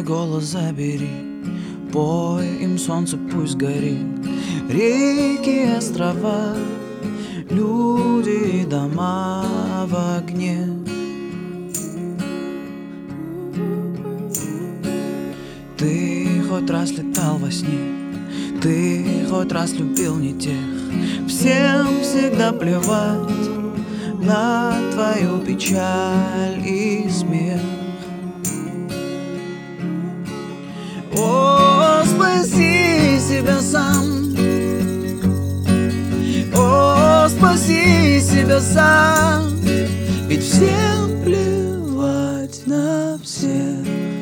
мой голос забери, пой им, солнце пусть горит. Реки, острова, люди и дома в огне. Ты хоть раз летал во сне, ты хоть раз любил не тех. Всем всегда плевать на твою печаль и смех. О, спаси себя сам, о, спаси себя сам, ведь всем плевать на всех.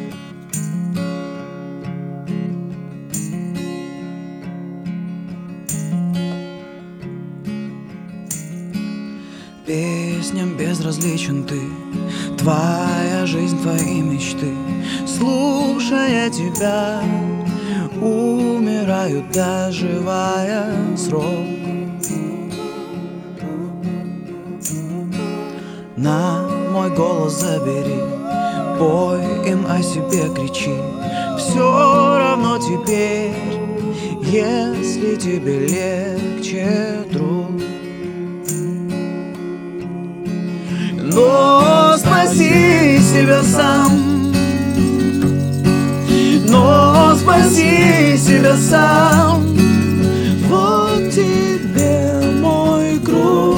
Песням безразличен ты, твоя жизнь, твои мечты. Слушая тебя, умираю, доживая срок. На мой голос забери, пой им о себе, кричи. Все равно теперь, если тебе легче, друг. Но спаси себя сам, но спаси себя сам. Вот тебе мой круг.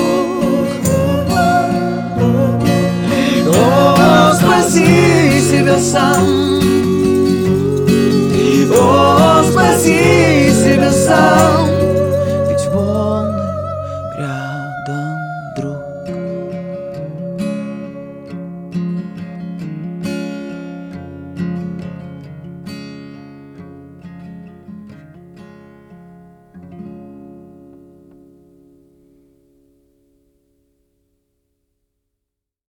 О, спаси себя сам, о, спаси себя сам, ведь волны рядом.